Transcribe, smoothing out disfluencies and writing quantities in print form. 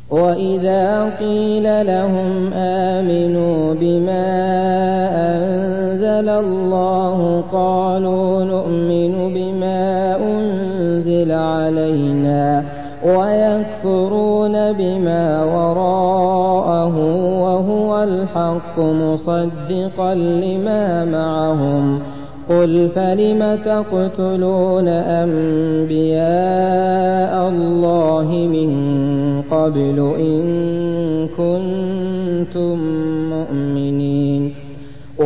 وإذا قيل لهم آمنوا بما أنزل الله قالوا نؤمن بما أنزل علينا ويكفرون بما وراءه وهو الحق مصدقا لما معهم قل فلم تقتلون أنبياء الله من قبل إن كنتم